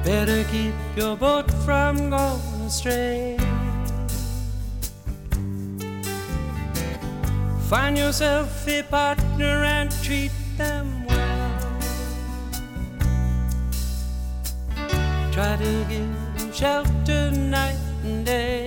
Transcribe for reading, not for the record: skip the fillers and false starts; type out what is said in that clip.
Better keep your boat from going astray. Find yourself a partner and treat them well. Try to give them shelter night and day.